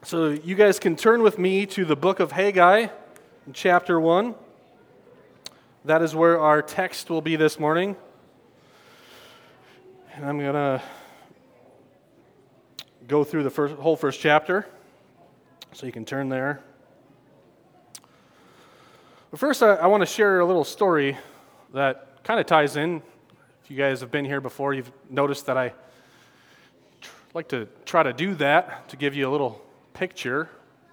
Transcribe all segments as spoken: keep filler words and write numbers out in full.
So you guys can turn with me to the book of Haggai, chapter one. That is where our text will be this morning. And I'm going to go through the first, whole first chapter, so you can turn there. But first, I, I want to share a little story that kind of ties in. If you guys have been here before, you've noticed that I tr- like to try to do that, to give you a little picture.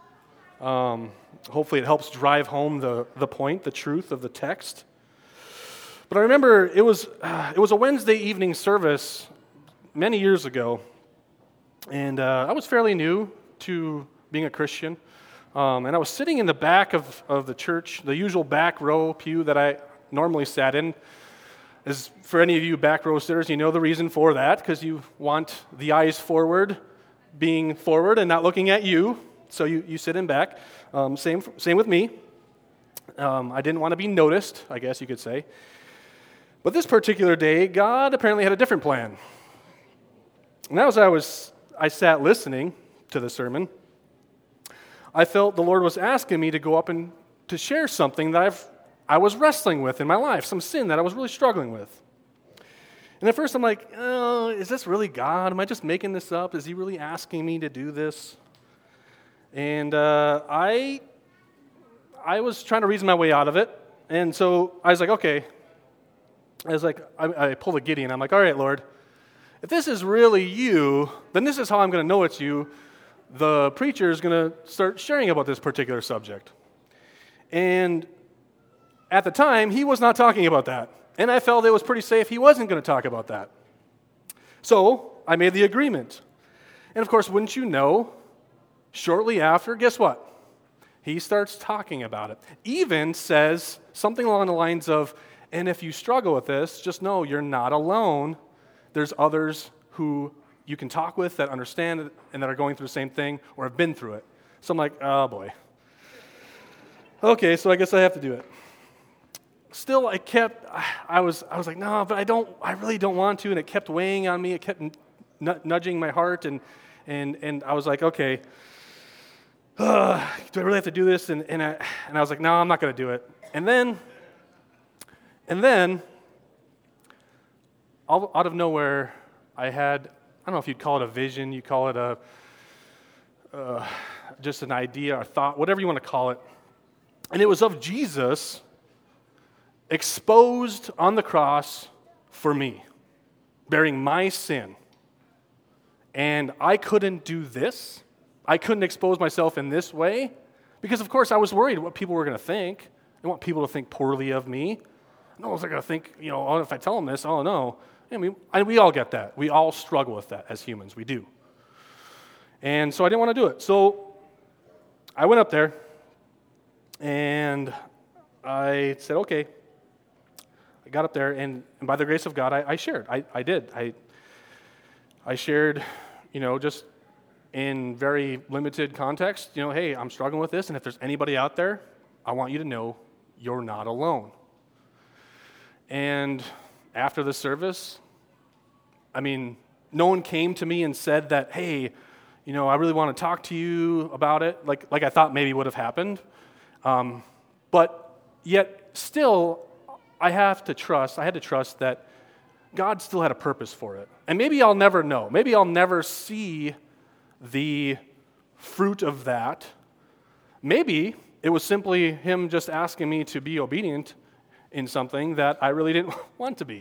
Um, hopefully it helps drive home the, the point, the truth of the text. But I remember it was uh, it was a Wednesday evening service many years ago, and uh, I was fairly new to being a Christian, um, and I was sitting in the back of, of the church, the usual back row pew that I normally sat in. As for any of you back row sitters, you know the reason for that, because you want the eyes forward, being forward and not looking at you, so you, you sit in back. Um, same same with me. Um, I didn't want to be noticed, I guess you could say. But this particular day, God apparently had a different plan. And as I was, I sat listening to the sermon, I felt the Lord was asking me to go up and to share something that I've I was wrestling with in my life, some sin that I was really struggling with. And at first I'm like, oh, is this really God? Am I just making this up? Is he really asking me to do this? And uh, I I was trying to reason my way out of it. And so I was like, okay. I was like, I, I pulled a Gideon. I'm like, all right, Lord, if this is really you, then this is how I'm going to know it's you. The preacher is going to start sharing about this particular subject. And at the time, he was not talking about that. And I felt it was pretty safe he wasn't going to talk about that. So I made the agreement. And of course, wouldn't you know, shortly after, guess what? He starts talking about it. Even says something along the lines of, and if you struggle with this, just know you're not alone. There's others who you can talk with that understand it and that are going through the same thing or have been through it. So I'm like, oh boy. Okay, so I guess I have to do it. Still, I kept, I was I was like, no, but I don't, I really don't want to, and it kept weighing on me. It kept n- nudging my heart, and and and I was like, okay, uh, do I really have to do this? And and I, and I was like, no, I'm not going to do it. And then, and then, all, out of nowhere, I had, I don't know if you'd call it a vision, you call it a, uh, just an idea or thought, whatever you want to call it, and it was of Jesus exposed on the cross for me, bearing my sin. And I couldn't do this. I couldn't expose myself in this way because, of course, I was worried what people were going to think. I want people to think poorly of me. No one's going to think, you know, oh, if I tell them this, oh, no. And we, and we all get that. We all struggle with that as humans. We do. And so I didn't want to do it. So I went up there, and I said, okay. I got up there, and, and by the grace of God, I, I shared. I, I did. I I shared, you know, just in very limited context, you know, hey, I'm struggling with this, and if there's anybody out there, I want you to know you're not alone. And after the service, I mean, no one came to me and said that, hey, you know, I really want to talk to you about it, like, like I thought maybe would have happened. Um, but yet, still, I have to trust, I had to trust that God still had a purpose for it. And maybe I'll never know. Maybe I'll never see the fruit of that. Maybe it was simply him just asking me to be obedient in something that I really didn't want to be.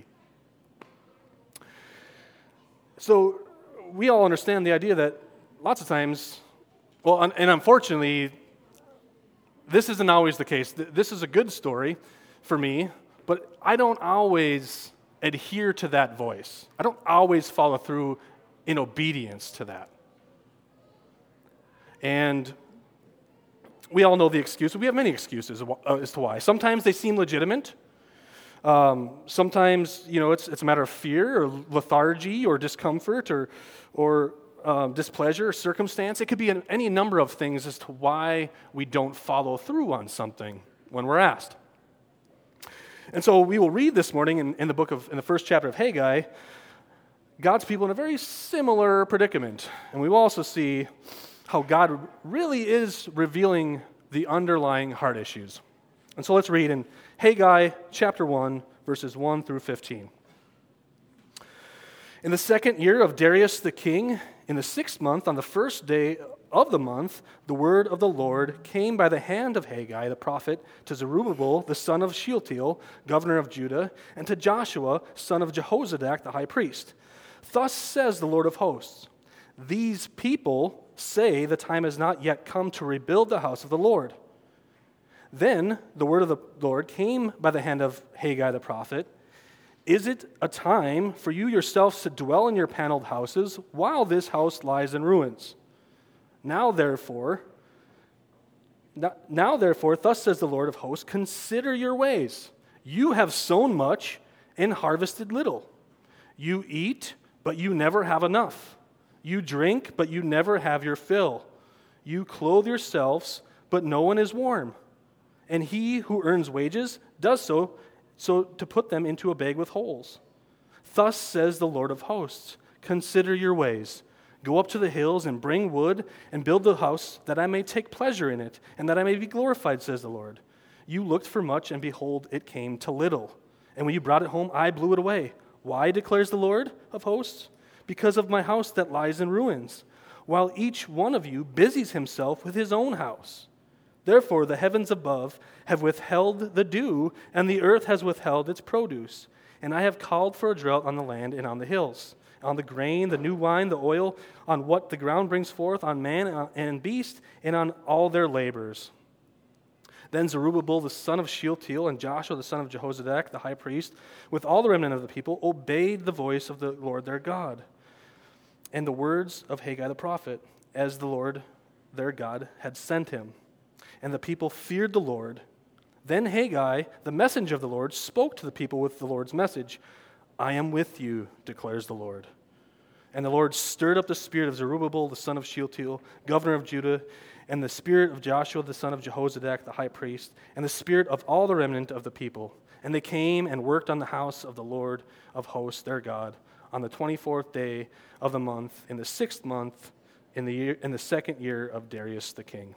So we all understand the idea that lots of times, well, and unfortunately, this isn't always the case. This is a good story for me, but I don't always adhere to that voice. I don't always follow through in obedience to that. And we all know the excuse. We have many excuses as to why. Sometimes they seem legitimate. Um, sometimes, you know, it's it's a matter of fear or lethargy or discomfort or or um, displeasure or circumstance. It could be any number of things as to why we don't follow through on something when we're asked. And so we will read this morning in, in the book of, in the first chapter of Haggai, God's people in a very similar predicament. And we will also see how God really is revealing the underlying heart issues. And so let's read in Haggai chapter one, verses one through fifteen. In the second year of Darius the king, in the sixth month, on the first day of the month, the word of the Lord came by the hand of Haggai the prophet to Zerubbabel the son of Shealtiel, governor of Judah, and to Joshua son of Jehozadak the high priest. Thus says the Lord of hosts, these people say the time has not yet come to rebuild the house of the Lord. Then the word of the Lord came by the hand of Haggai the prophet. Is it a time for you yourselves to dwell in your paneled houses while this house lies in ruins? Now therefore, now therefore, thus says the Lord of hosts, consider your ways. You have sown much and harvested little. You eat, but you never have enough. You drink, but you never have your fill. You clothe yourselves, but no one is warm. And he who earns wages does so, so to put them into a bag with holes. Thus says the Lord of hosts, consider your ways. Go up to the hills and bring wood and build the house that I may take pleasure in it and that I may be glorified, says the Lord. You looked for much, and behold, it came to little. And when you brought it home, I blew it away. Why, declares the Lord of hosts? Because of my house that lies in ruins, while each one of you busies himself with his own house. Therefore the heavens above have withheld the dew, and the earth has withheld its produce. And I have called for a drought on the land and on the hills, on the grain, the new wine, the oil, on what the ground brings forth, on man and beast, and on all their labors. Then Zerubbabel the son of Shealtiel and Joshua the son of Jehozadak, the high priest, with all the remnant of the people, obeyed the voice of the Lord their God and the words of Haggai the prophet, as the Lord their God had sent him. And the people feared the Lord. Then Haggai, the messenger of the Lord, spoke to the people with the Lord's message. I am with you, declares the Lord. And the Lord stirred up the spirit of Zerubbabel, the son of Shealtiel, governor of Judah, and the spirit of Joshua, the son of Jehozadak, the high priest, and the spirit of all the remnant of the people. And they came and worked on the house of the Lord of hosts, their God, on the twenty-fourth day of the month, in the sixth month, in the year, in the second year of Darius the king.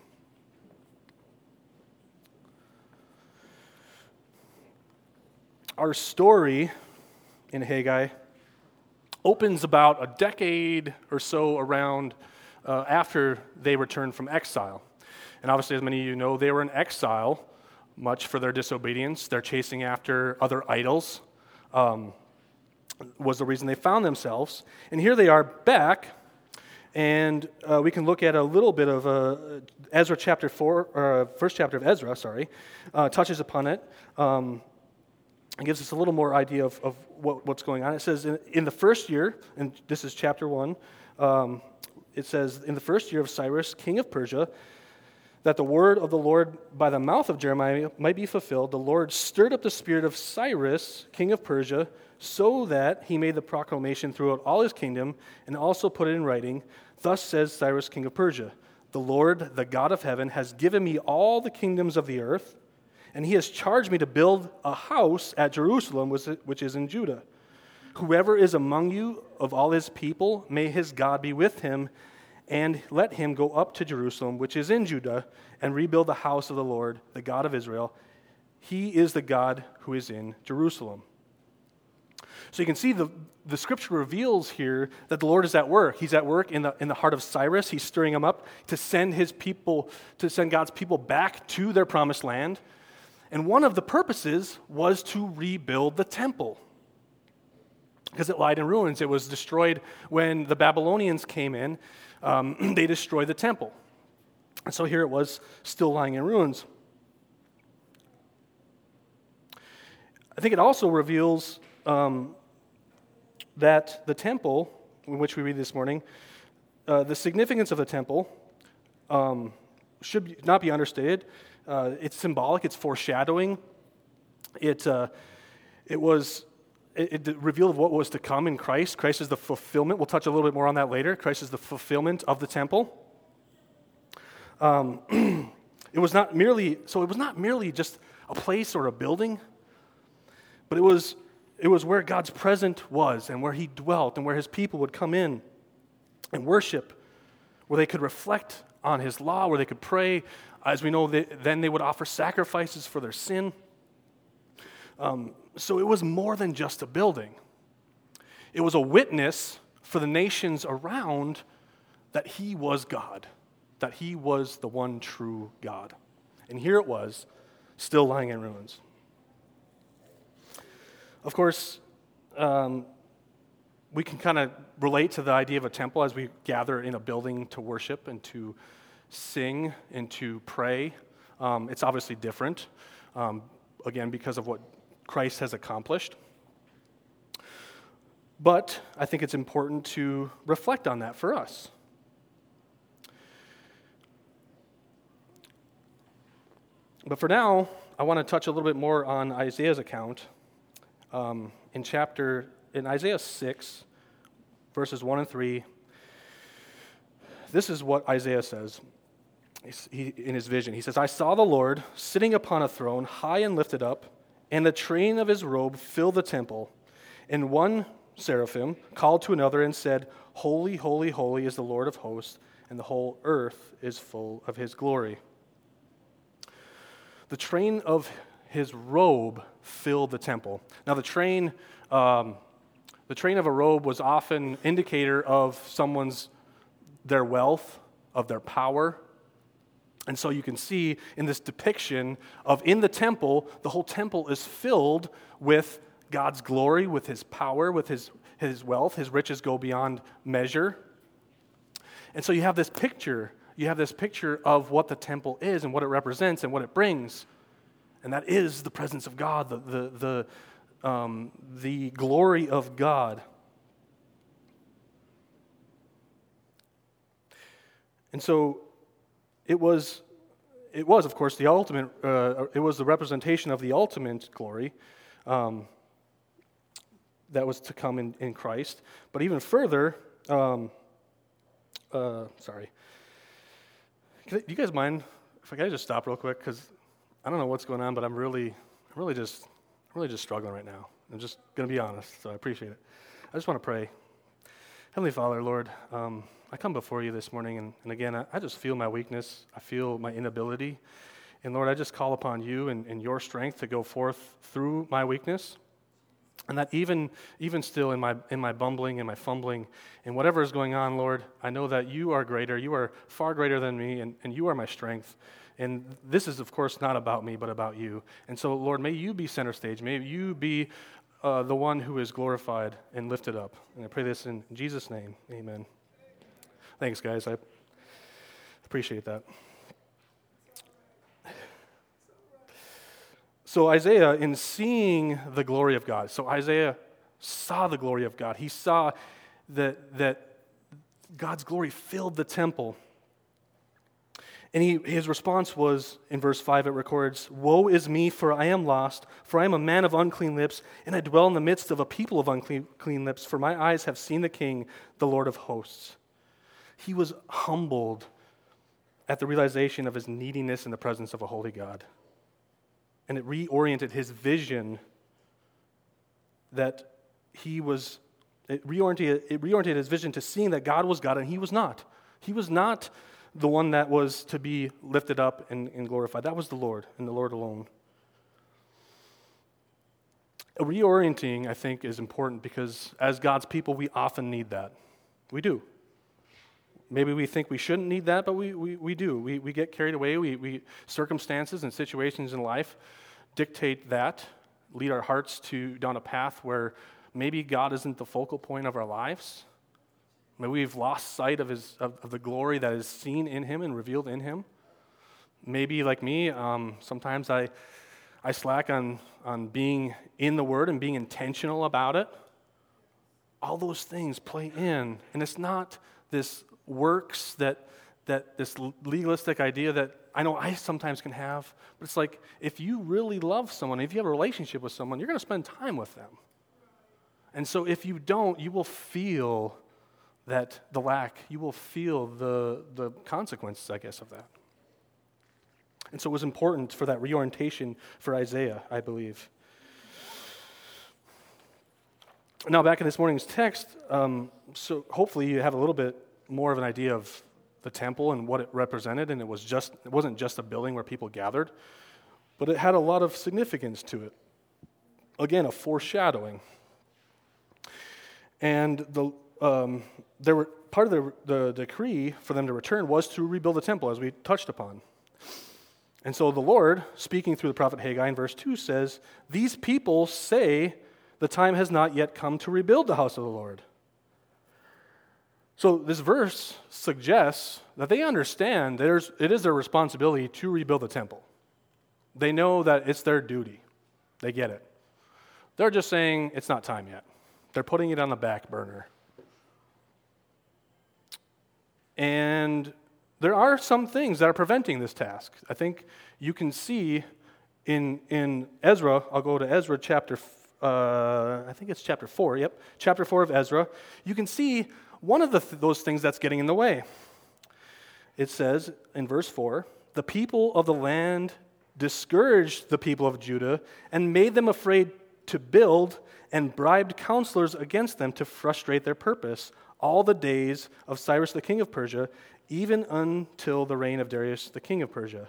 Our story in Haggai opens about a decade or so around uh, after they returned from exile. And obviously, as many of you know, they were in exile, much for their disobedience. They're chasing after other idols, um, was the reason they found themselves. And here they are back, and uh, we can look at a little bit of uh, Ezra chapter four, or first chapter of Ezra, sorry, uh, touches upon it. Um, It gives us a little more idea of, of what, what's going on. It says in, in the first year, and this is chapter one, um, it says, in the first year of Cyrus, king of Persia, that the word of the Lord by the mouth of Jeremiah might be fulfilled, the Lord stirred up the spirit of Cyrus, king of Persia, so that he made the proclamation throughout all his kingdom, and also put it in writing. Thus says Cyrus, king of Persia, the Lord, the God of heaven, has given me all the kingdoms of the earth, and he has charged me to build a house at Jerusalem, which is in Judah. Whoever is among you of all his people, may his God be with him, and let him go up to Jerusalem, which is in Judah, and rebuild the house of the Lord, the God of Israel. He is the God who is in Jerusalem. So you can see the, the scripture reveals here that the Lord is at work. He's at work in the, in the heart of Cyrus. He's stirring him up to send his people, to send God's people back to their promised land. And one of the purposes was to rebuild the temple, because it lied in ruins. It was destroyed when the Babylonians came in. Um, they destroyed the temple. And so here it was, still lying in ruins. I think it also reveals um, that the temple, in which we read this morning, uh, the significance of the temple um, should not be understated. Uh, it's symbolic. It's foreshadowing. It uh, it was it, it revealed what was to come in Christ. Christ is the fulfillment. We'll touch a little bit more on that later. Christ is the fulfillment of the temple. Um, it was not merely so. It was not merely just a place or a building, but it was it was where God's presence was, and where He dwelt, and where His people would come in and worship where they could reflect on his law, where they could pray. As we know, they, then they would offer sacrifices for their sin. Um, so it was more than just a building. It was a witness for the nations around that he was God, that he was the one true God. And here it was, still lying in ruins. Of course, um, we can kind of relate to the idea of a temple as we gather in a building to worship and to sing and to pray. Um, it's obviously different, um, again, because of what Christ has accomplished. But I think it's important to reflect on that for us. But for now, I want to touch a little bit more on Isaiah's account. Um, in chapter, in Isaiah six, verses one and three, this is what Isaiah says he, in his vision. He says, I saw the Lord sitting upon a throne, high and lifted up, and the train of his robe filled the temple. And one seraphim called to another and said, Holy, holy, holy is the Lord of hosts, and the whole earth is full of his glory. The train of his robe filled the temple. Now, the train, um, the train of a robe was often indicator of someone's, their wealth, of their power. And so you can see in this depiction of in the temple, the whole temple is filled with God's glory, with his power, with his, his wealth. His riches go beyond measure. And so you have this picture, you have this picture of what the temple is and what it represents and what it brings. And that is the presence of God, the, the, the, um, the glory of God. And so it was, it was, of course, the ultimate, uh, it was the representation of the ultimate glory um, that was to come in, in Christ. But even further, um, uh, sorry. Can I, do you guys mind if I can just stop real quick? Because I don't know what's going on, but I'm really, I'm really just, I'm really just struggling right now. I'm just going to be honest, so I appreciate it. I just want to pray. Heavenly Father, Lord, um, I come before you this morning, and, and again, I, I just feel my weakness. I feel my inability. And Lord, I just call upon you and, and your strength to go forth through my weakness. And that even even still in my in my bumbling and my fumbling and whatever is going on, Lord, I know that you are greater. You are far greater than me, and, and you are my strength. And this is, of course, not about me, but about you. And so, Lord, may you be center stage. May you be uh, the one who is glorified and lifted up. And I pray this in Jesus' name. Amen. Thanks, guys. I appreciate that. So Isaiah, in seeing the glory of God, so Isaiah saw the glory of God. He saw that, that God's glory filled the temple. And he, his response was, in verse five, it records, Woe is me, for I am lost, for I am a man of unclean lips, and I dwell in the midst of a people of unclean clean lips, for my eyes have seen the King, the Lord of hosts. He was humbled at the realization of his neediness in the presence of a holy God. And it reoriented his vision that he was, it reoriented, it reoriented his vision to seeing that God was God and he was not. He was not the one that was to be lifted up and, and glorified. That was the Lord and the Lord alone. A reorienting, I think, is important because as God's people, we often need that. We do. Maybe we think we shouldn't need that, but we we, we do. We we get carried away. We we circumstances and situations in life dictate that, lead our hearts to down a path where maybe God isn't the focal point of our lives. Maybe we've lost sight of his of, of the glory that is seen in him and revealed in him. Maybe like me, um, sometimes I I slack on on being in the Word and being intentional about it. All those things play in, and it's not this works that that this legalistic idea that I know I sometimes can have, but it's like if you really love someone, if you have a relationship with someone, you're going to spend time with them. And so if you don't, you will feel that the lack, you will feel the the consequences, I guess, of that. And so it was important for that reorientation for Isaiah, I believe. Now back in this morning's text, um, so hopefully you have a little bit more of an idea of the temple and what it represented, and it was just it wasn't just a building where people gathered, but it had a lot of significance to it. Again, a foreshadowing. And the um, there were part of the, the decree for them to return was to rebuild the temple, as we touched upon. And so the Lord, speaking through the prophet Haggai in verse two, says, "These people say the time has not yet come to rebuild the house of the Lord." So this verse suggests that they understand there's, it is their responsibility to rebuild the temple. They know that it's their duty. They get it. They're just saying it's not time yet. They're putting it on the back burner. And there are some things that are preventing this task. I think you can see in in Ezra, I'll go to Ezra chapter, uh, I think it's chapter four, yep, chapter four of Ezra. You can see one of the th- those things that's getting in the way. It says in verse four, "The people of the land discouraged the people of Judah and made them afraid to build and bribed counselors against them to frustrate their purpose all the days of Cyrus the king of Persia, even until the reign of Darius the king of Persia."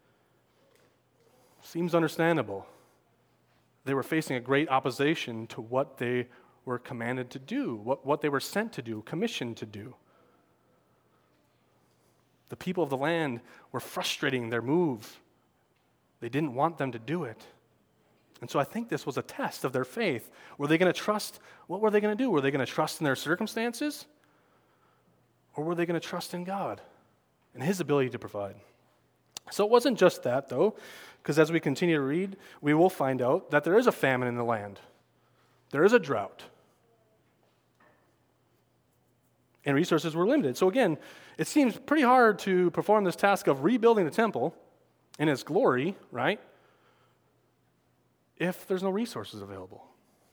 Seems understandable. They were facing a great opposition to what they were commanded to do, what, what they were sent to do, commissioned to do. The people of the land were frustrating their move. They didn't want them to do it. And so I think this was a test of their faith. Were they going to trust? What were they going to do? Were they going to trust in their circumstances? Or were they going to trust in God and His ability to provide? So it wasn't just that, though, because as we continue to read, we will find out that there is a famine in the land. There is a drought. And resources were limited. So again, it seems pretty hard to perform this task of rebuilding the temple in its glory, right? If there's no resources available.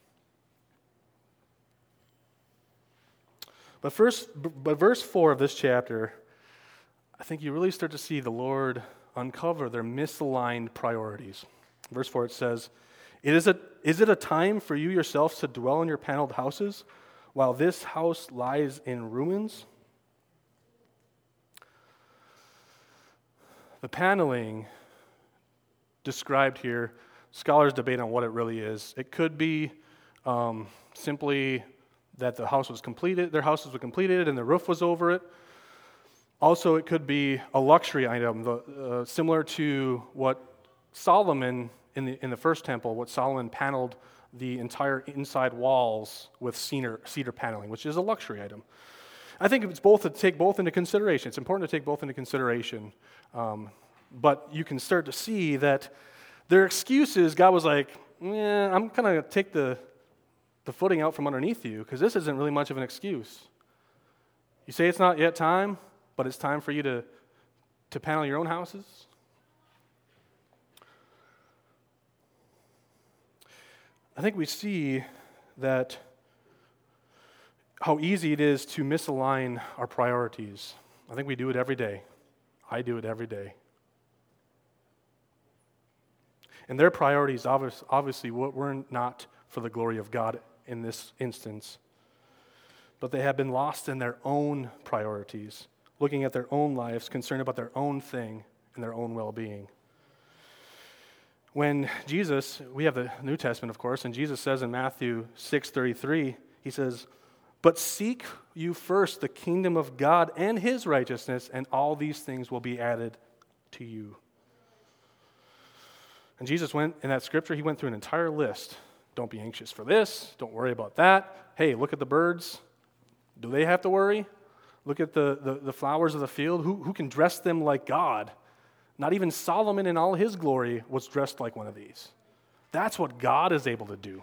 But first, but verse four of this chapter, I think you really start to see the Lord uncover their misaligned priorities. Verse four, it says, "It is a, is it a time for you yourselves to dwell in your paneled houses, while this house lies in ruins?" The paneling described here, scholars debate on what it really is. It could be um, simply that the house was completed, their houses were completed and the roof was over it. Also, it could be a luxury item, the, uh, similar to what Solomon, in the in the first temple, what Solomon paneled the entire inside walls with cedar, cedar paneling, which is a luxury item. I think it's both to take both into consideration. It's important to take both into consideration. Um, but you can start to see that their excuses, God was like, yeah, I'm going to take the, the footing out from underneath you, because this isn't really much of an excuse. You say it's not yet time, but it's time for you to, to panel your own houses? I think we see that how easy it is to misalign our priorities. I think we do it every day. I do it every day. And their priorities obviously, obviously were not for the glory of God in this instance, but they have been lost in their own priorities, looking at their own lives, concerned about their own thing and their own well-being. When Jesus, we have the New Testament, of course, and Jesus says in Matthew six thirty-three, he says, "But seek you first the kingdom of God and His righteousness, and all these things will be added to you." And Jesus went, in that scripture, he went through an entire list. Don't be anxious for this. Don't worry about that. Hey, look at the birds. Do they have to worry? Look at the, the, the flowers of the field. Who, who can dress them like God? Not even Solomon in all his glory was dressed like one of these. That's what God is able to do.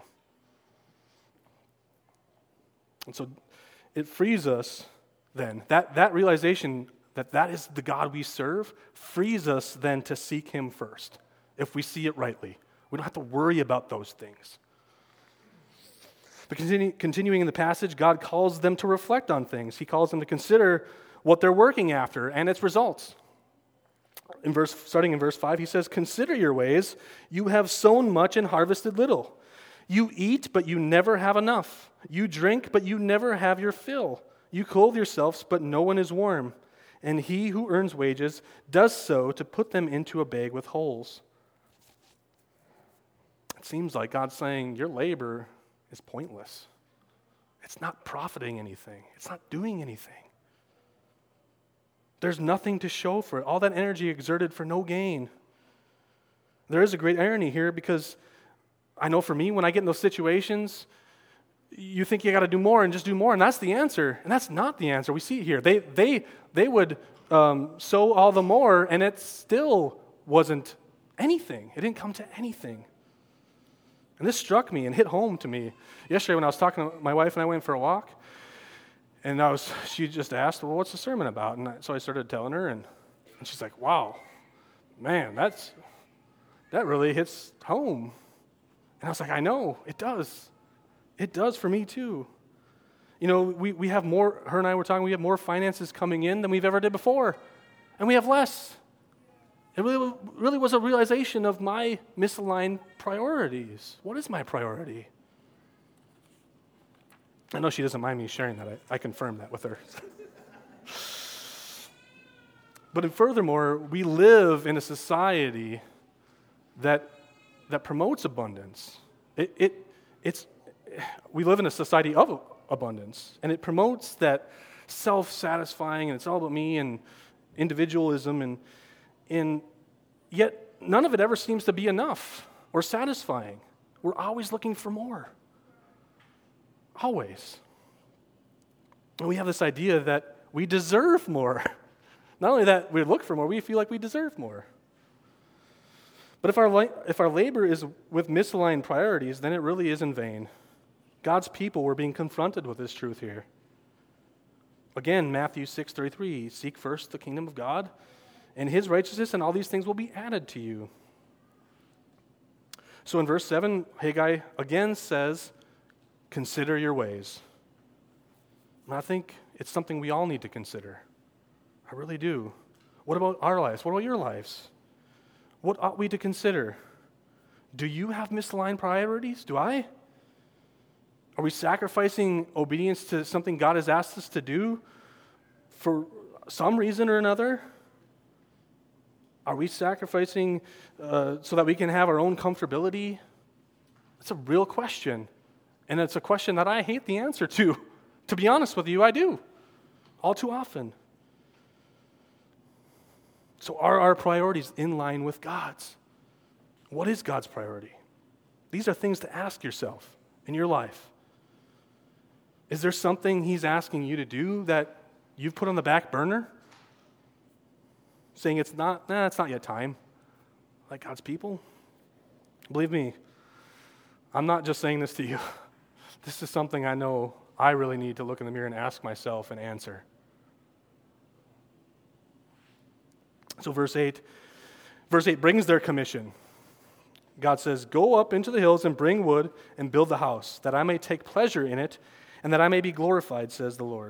And so it frees us then. That, that realization that that is the God we serve frees us then to seek Him first, if we see it rightly. We don't have to worry about those things. But continue, continuing in the passage, God calls them to reflect on things. He calls them to consider what they're working after and its results. In verse, starting in verse five, he says, "Consider your ways. You have sown much and harvested little. You eat, but you never have enough. You drink, but you never have your fill. You clothe yourselves, but no one is warm. and he who earns wages does so to put them into a bag with holes. It seems like God's saying your labor is pointless. It's not profiting anything. It's not doing anything. There's nothing to show for it. All that energy exerted for no gain. There is a great irony here because I know for me, when I get in those situations, you think you got to do more and just do more, and that's the answer. And that's not the answer. We see it here. They they they would um, sow all the more, and it still wasn't anything. It didn't come to anything. And this struck me and hit home to me yesterday when I was talking to my wife and I went for a walk. And I was, she just asked, well, what's the sermon about? And I, so I started telling her, and, and she's like, wow, man, that's that really hits home. And I was like, I know, it does. It does for me too. You know, we, we have more, her and I were talking, we have more finances coming in than we've ever did before. And we have less. It really, really was a realization of my misaligned priorities. What is my priority? I know she doesn't mind me sharing that. I, I confirm that with her. But furthermore, we live in a society that that promotes abundance. It, it it's we live in a society of abundance, and it promotes that self-satisfying, and it's all about me and individualism, and and yet none of it ever seems to be enough or satisfying. We're always looking for more. Always. And we have this idea that we deserve more. Not only that we look for more, we feel like we deserve more. But if our if our labor is with misaligned priorities, then it really is in vain. God's people were being confronted with this truth here. Again, Matthew six thirty-three, seek first the kingdom of God and his righteousness, and all these things will be added to you. So in verse seven, Haggai again says, consider your ways. And I think it's something we all need to consider. I really do. What about our lives? What about your lives? What ought we to consider? Do you have misaligned priorities? Do I? Are we sacrificing obedience to something God has asked us to do for some reason or another? Are we sacrificing uh, so that we can have our own comfortability? It's a real question. And it's a question that I hate the answer to. To be honest with you, I do. All too often. So are our priorities in line with God's? What is God's priority? These are things to ask yourself in your life. Is there something he's asking you to do that you've put on the back burner? Saying it's not, nah, it's not yet time. Like God's people? Believe me, I'm not just saying this to you. This is something I know I really need to look in the mirror and ask myself and answer. So verse eight, verse eight brings their commission. God says, go up into the hills and bring wood and build the house, that I may take pleasure in it and that I may be glorified, says the Lord.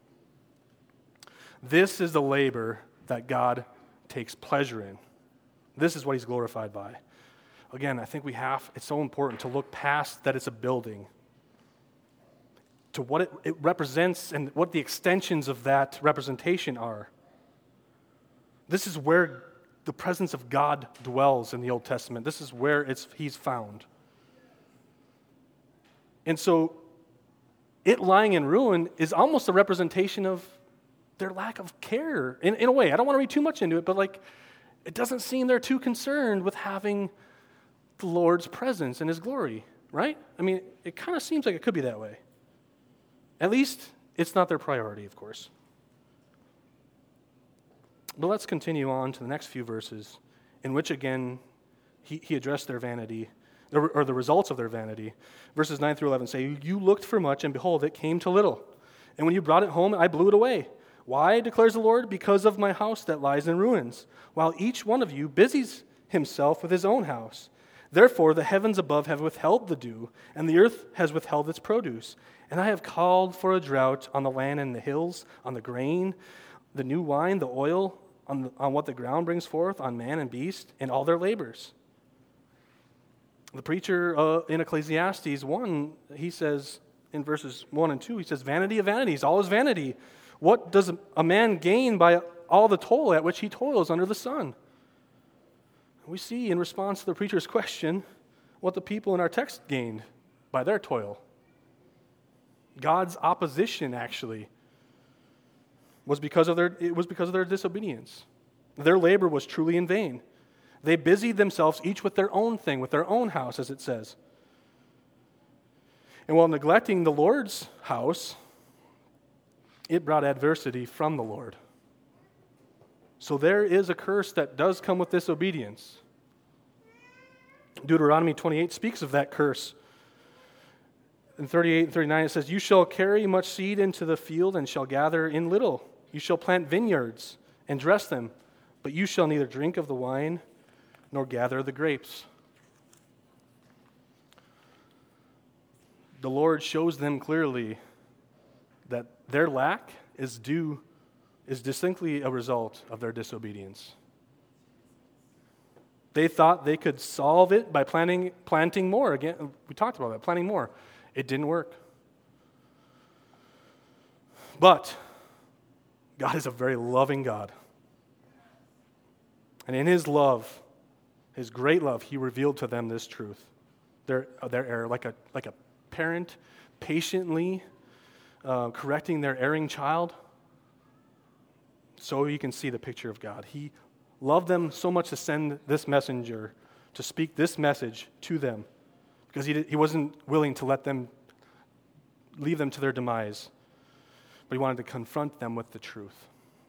This is the labor that God takes pleasure in. This is what he's glorified by. Again, I think we have, it's so important to look past that it's a building to what it, it represents and what the extensions of that representation are. This is where the presence of God dwells in the Old Testament. This is where it's he's found. And so it lying in ruin is almost a representation of their lack of care, in, in a way. I don't want to read too much into it, but like, it doesn't seem they're too concerned with having the Lord's presence and his glory, right? I mean, it kind of seems like it could be that way. At least it's not their priority, of course. But let's continue on to the next few verses, in which again, he, he addressed their vanity, or, or the results of their vanity. Verses nine through eleven say, you looked for much, and behold, it came to little. And when you brought it home, I blew it away. Why, declares the Lord? Because of my house that lies in ruins, while each one of you busies himself with his own house. Therefore, the heavens above have withheld the dew, and the earth has withheld its produce. And I have called for a drought on the land and the hills, on the grain, the new wine, the oil, on, the, on what the ground brings forth, on man and beast, and all their labors. The preacher uh, in Ecclesiastes one, he says in verses one and two, he says, vanity of vanities, all is vanity. What does a man gain by all the toil at which he toils under the sun. We see in response to the preacher's question what the people in our text gained by their toil. God's opposition, actually, was because of their it was because of their disobedience. Their labor was truly in vain. They busied themselves each with their own thing, with their own house, as it says. And while neglecting the Lord's house, it brought adversity from the Lord. So there is a curse that does come with disobedience. Deuteronomy twenty-eight speaks of that curse. In thirty-eight and thirty-nine it says, "You shall carry much seed into the field and shall gather in little. You shall plant vineyards and dress them, but you shall neither drink of the wine nor gather the grapes." The Lord shows them clearly that their lack is due, is distinctly a result of their disobedience. They thought they could solve it by planting, planting more. Again, we talked about that, planting more. It didn't work. But God is a very loving God. And in His love, His great love, He revealed to them this truth. Their, their error, like a, like a parent patiently uh, correcting their erring child, so you can see the picture of God. He loved them so much to send this messenger to speak this message to them, because he, did, he wasn't willing to let them leave them to their demise, but He wanted to confront them with the truth.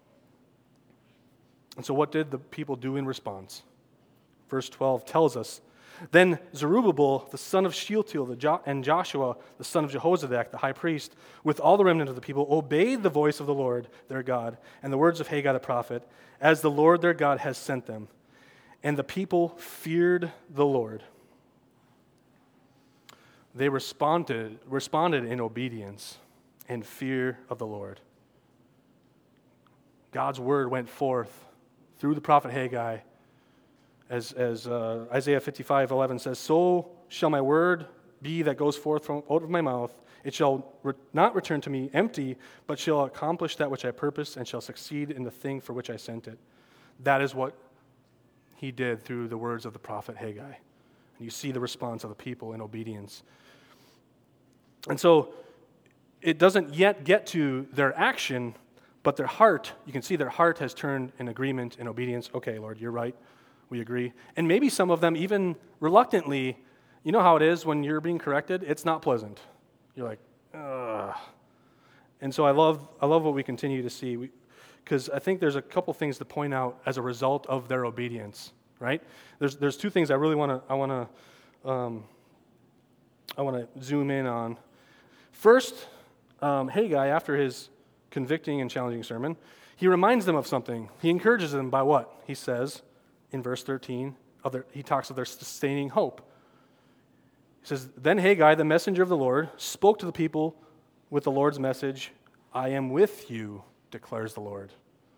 And so what did the people do in response? Verse twelve tells us, "Then Zerubbabel, the son of Shealtiel, the jo- and Joshua, the son of Jehozadak, the high priest, with all the remnant of the people, obeyed the voice of the Lord their God and the words of Haggai the prophet, as the Lord their God has sent them. And the people feared the Lord." They responded, responded in obedience and fear of the Lord. God's word went forth through the prophet Haggai, as, as uh, Isaiah fifty-five eleven says, "So shall my word be that goes forth from out of my mouth. It shall re- not return to me empty, but shall accomplish that which I purpose and shall succeed in the thing for which I sent it." That is what He did through the words of the prophet Haggai. And you see the response of the people in obedience. And so it doesn't yet get to their action, but their heart, you can see their heart has turned in agreement and obedience. Okay, Lord, you're right. We agree. And maybe some of them even reluctantly, you know how it is when you're being corrected? It's not pleasant. You're like, ugh. And so I love I love what we continue to see, because I think there's a couple things to point out as a result of their obedience, right? There's there's two things I really want to I want to um, I want to zoom in on. First, um, Haggai, after his convicting and challenging sermon, he reminds them of something. He encourages them by what? He says in verse thirteen, of their, he talks of their sustaining hope. He says, "Then Haggai, the messenger of the Lord, spoke to the people with the Lord's message, 'I am with you,' declares the Lord."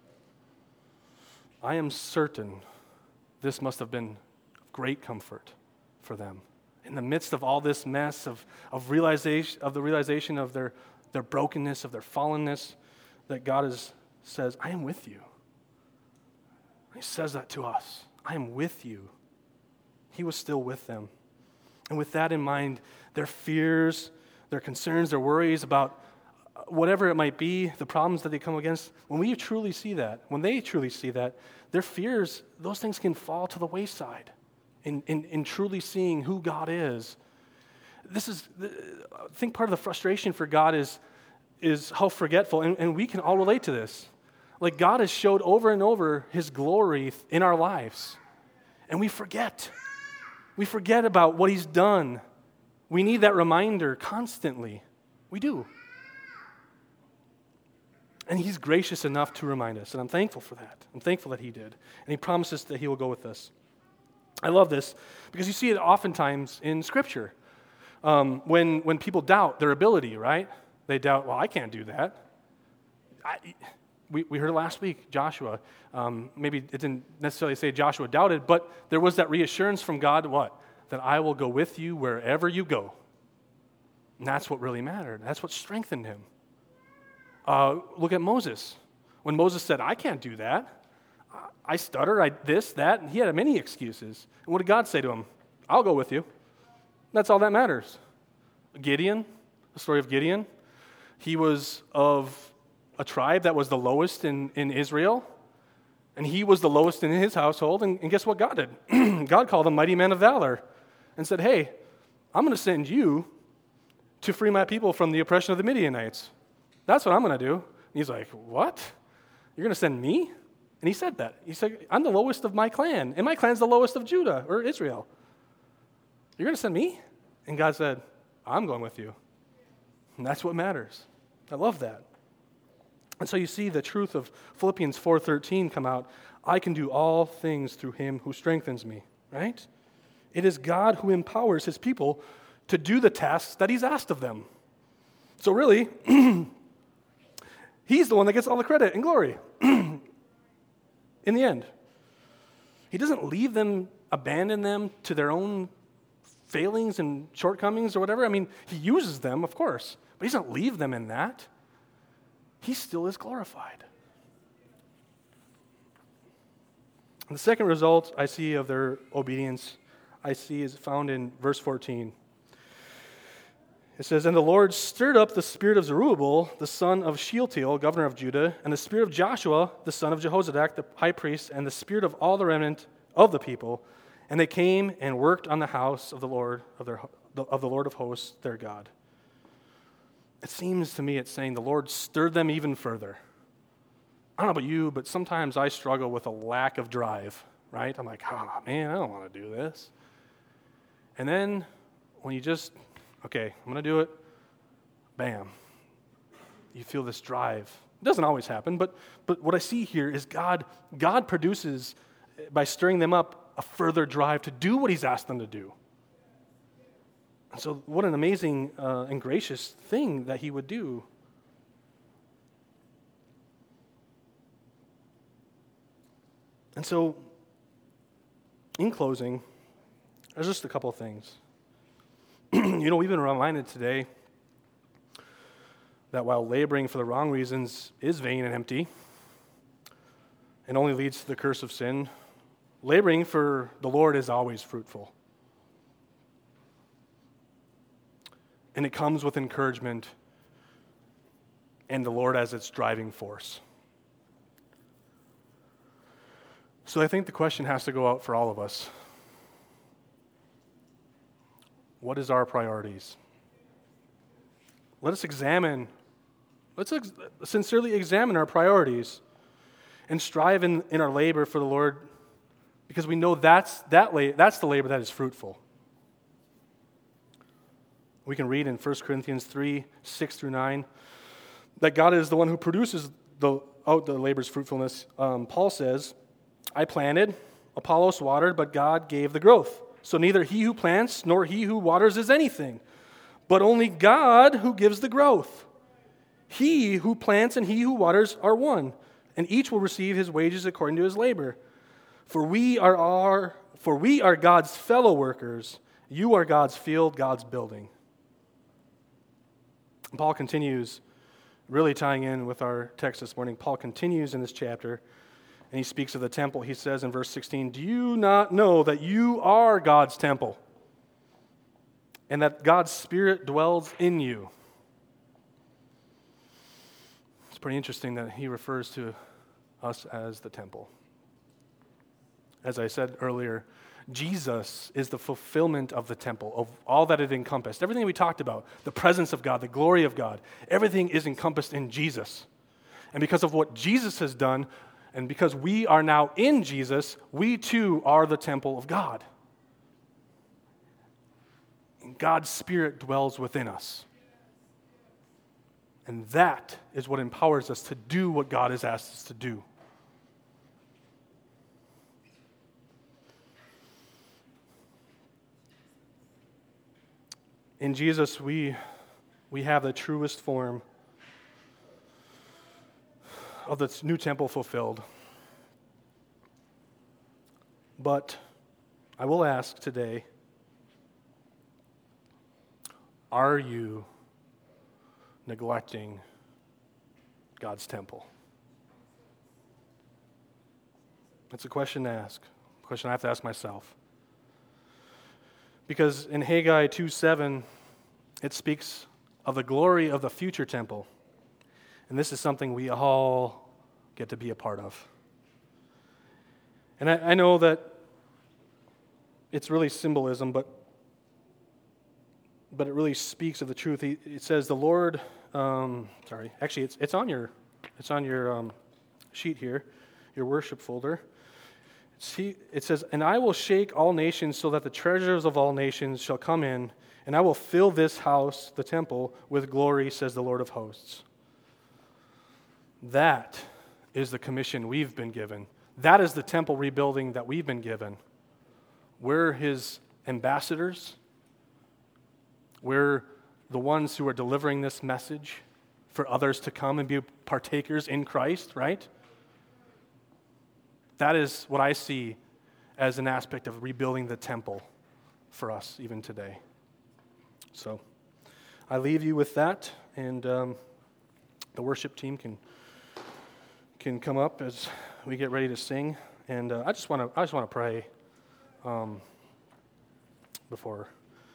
I am certain this must have been great comfort for them. In the midst of all this mess of, of realization of the realization of their, their brokenness, of their fallenness, that God is, says, "I am with you." He says that to us. I am with you. He was still with them. And with that in mind, their fears, their concerns, their worries about whatever it might be, the problems that they come against, when we truly see that, when they truly see that, their fears, those things can fall to the wayside in, in, in truly seeing who God is. This is, I think part of the frustration for God is, is how forgetful, and, and we can all relate to this. Like, God has showed over and over His glory in our lives, and we forget. We forget about what He's done. We need that reminder constantly. We do. And He's gracious enough to remind us, and I'm thankful for that. I'm thankful that He did. And He promises that He will go with us. I love this because you see it oftentimes in Scripture. Um, when, when people doubt their ability, right? They doubt, well, I can't do that. I, we, we heard it last week, Joshua. Um, maybe it didn't necessarily say Joshua doubted, but there was that reassurance from God, what? That I will go with you wherever you go. And that's what really mattered. That's what strengthened him. Uh, look at Moses. When Moses said, I can't do that. I stutter, I this, that, and he had many excuses. And what did God say to him? I'll go with you. That's all that matters. Gideon, the story of Gideon, he was of a tribe that was the lowest in, in Israel, and he was the lowest in his household, and, and guess what God did? God called him mighty man of valor and said, hey, I'm going to send you to free my people from the oppression of the Midianites. That's what I'm going to do. And he's like, what? You're going to send me? And he said that. He said, I'm the lowest of my clan, and my clan's the lowest of Judah or Israel. You're going to send me? And God said, I'm going with you. And that's what matters. I love that. And so you see the truth of Philippians four thirteen come out. I can do all things through him who strengthens me, right? It is God who empowers his people to do the tasks that he's asked of them. So really, he's the one that gets all the credit and glory in the end. He doesn't leave them, abandon them to their own failings and shortcomings or whatever. I mean, he uses them, of course, but he doesn't leave them in that. He still is glorified. And the second result I see of their obedience, I see is found in verse fourteen. It says, and the Lord stirred up the spirit of Zerubbabel, the son of Shealtiel, governor of Judah, and the spirit of Joshua, the son of Jehozadak, the high priest, and the spirit of all the remnant of the people. And they came and worked on the house of the Lord of, their, of the Lord of hosts, their God. It seems to me it's saying the Lord stirred them even further. I don't know about you, but sometimes I struggle with a lack of drive, right? I'm like, oh, man, I don't want to do this. And then when you just, okay, I'm going to do it, bam, you feel this drive. It doesn't always happen, but but what I see here is God, God produces, by stirring them up, a further drive to do what he's asked them to do. And so what an amazing uh, and gracious thing that he would do. And so, in closing, there's just a couple of things. You know, we've been reminded today that while laboring for the wrong reasons is vain and empty and only leads to the curse of sin, laboring for the Lord is always fruitful. And it comes with encouragement and the Lord as its driving force. So I think the question has to go out for all of us. What is our priorities? Let us examine, let's ex- sincerely examine our priorities and strive in, in our labor for the Lord, because we know that's, that la- that's the labor that is fruitful. We can read in First Corinthians three, six through nine, that God is the one who produces the, out the labor's fruitfulness. Um, Paul says, I planted, Apollos watered, but God gave the growth. So neither he who plants nor he who waters is anything, but only God who gives the growth. He who plants and he who waters are one, and each will receive his wages according to his labor. For we are our, for we are God's fellow workers. You are God's field, God's building. And Paul continues, really tying in with our text this morning. Paul continues in this chapter, and he speaks of the temple. He says in verse sixteen, do you not know that you are God's temple, and that God's Spirit dwells in you? It's pretty interesting that he refers to us as the temple. As I said earlier, Jesus is the fulfillment of the temple, of all that it encompassed. Everything we talked about, the presence of God, the glory of God, everything is encompassed in Jesus. And because of what Jesus has done, and because we are now in Jesus, we too are the temple of God. And God's Spirit dwells within us. And that is what empowers us to do what God has asked us to do. In Jesus, we, we have the truest form of the new temple fulfilled. But I will ask today, are you neglecting God's temple? It's a question to ask, a question I have to ask myself. Because in Haggai two seven, it speaks of the glory of the future temple. And this is something we all get to be a part of. And I, I know that it's really symbolism, but but it really speaks of the truth. He, it says the Lord, um, sorry, actually it's it's on your it's on your um, sheet here, your worship folder. See, it says, "And I will shake all nations so that the treasures of all nations shall come in, and I will fill this house, the temple, with glory, says the Lord of hosts." That is the commission we've been given. That is the temple rebuilding that we've been given. We're his ambassadors. We're the ones who are delivering this message for others to come and be partakers in Christ, right? That is what I see as an aspect of rebuilding the temple for us even today. So I leave you with that, and um, the worship team can can come up as we get ready to sing. And uh, I just want to I just want to pray um, before.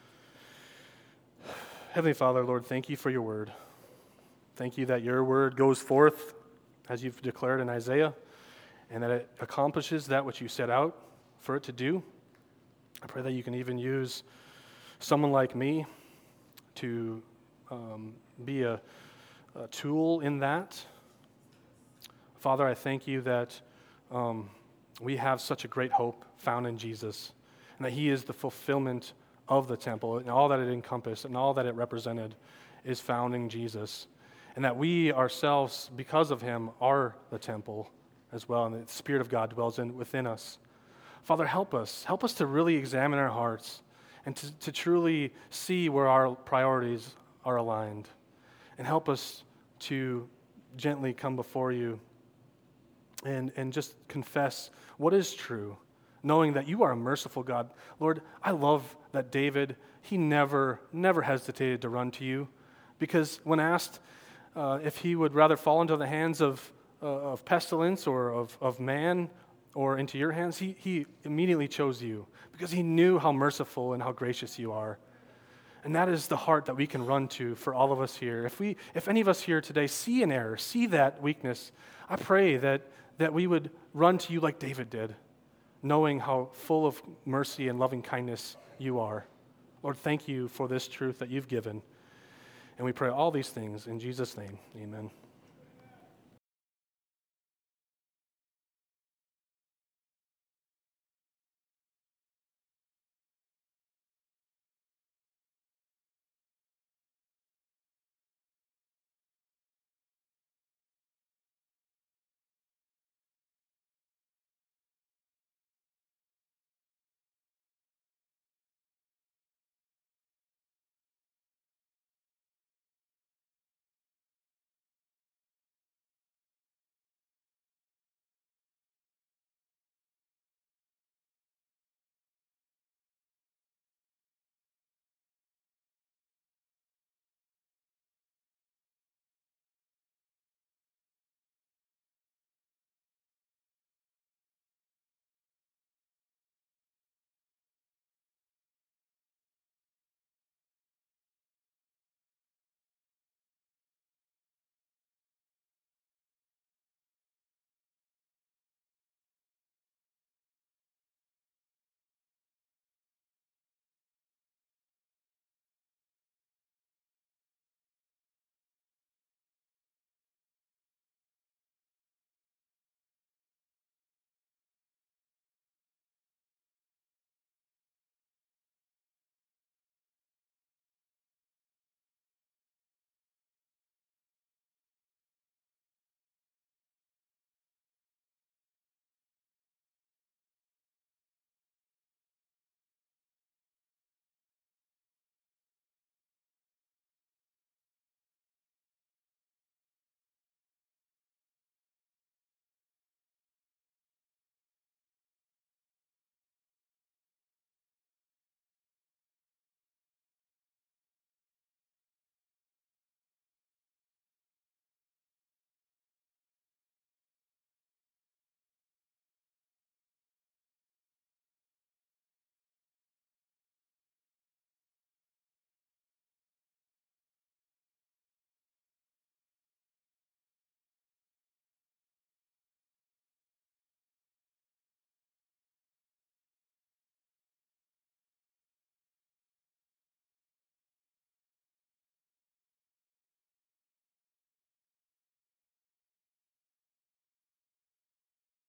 Heavenly Father, Lord, thank you for your word. Thank you that your word goes forth as you've declared in Isaiah, and that it accomplishes that which you set out for it to do. I pray that you can even use someone like me to um, be a, a tool in that. Father, I thank you that um, we have such a great hope found in Jesus, and that he is the fulfillment of the temple, and all that it encompassed and all that it represented is found in Jesus, and that we ourselves, because of him, are the temple as well, and the Spirit of God dwells in within us. Father, help us. Help us to really examine our hearts and to, to truly see where our priorities are aligned. And help us to gently come before you and, and just confess what is true, knowing that you are a merciful God. Lord, I love that David, he never, never hesitated to run to you, because when asked uh, if he would rather fall into the hands of Uh, of pestilence or of, of man or into your hands, he, he immediately chose you because he knew how merciful and how gracious you are. And that is the heart that we can run to for all of us here. If we, if any of us here today see an error, see that weakness, I pray that, that we would run to you like David did, knowing how full of mercy and loving kindness you are. Lord, thank you for this truth that you've given. And we pray all these things in Jesus' name. Amen.